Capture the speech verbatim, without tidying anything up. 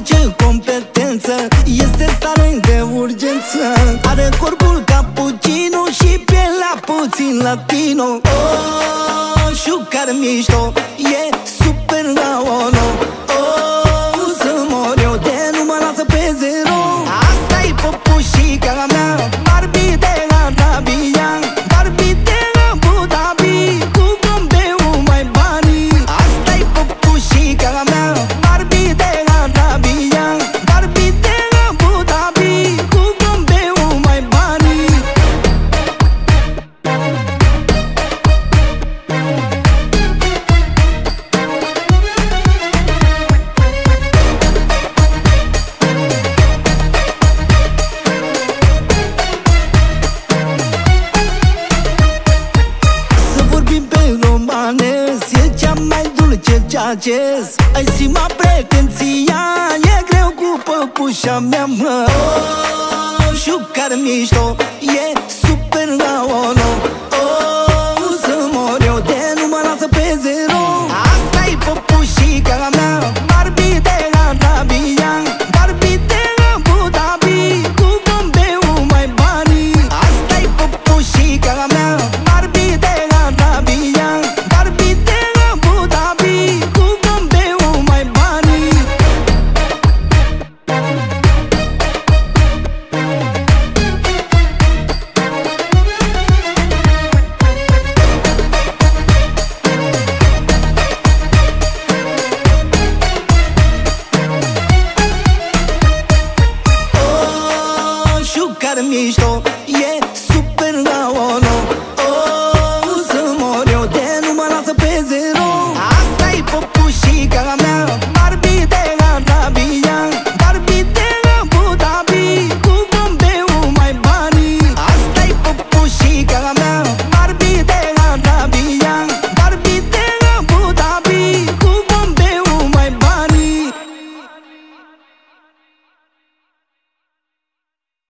ce competență, este stare de urgență. Are corpul cappuccino și pielea puțin latino. Oh, șucar mișto, e super la ono. Oh, să mor eu de nu mă lasă pe zero. Asta-i popușica mea, Barbie de Arabia, Barbie de Abu Dhabi, cu bombeu mai bani. Asta-i popușica mea, Barbie de Arabia, Barbie de Abu Dhabi, cu bombeu mai bani. Să vorbim pe romanez, e cea mai dulce ceaces. Ai sima pretenția, e greu cu păpușa mea, mă. Oh, șucar mișto, e super la ono. Oh,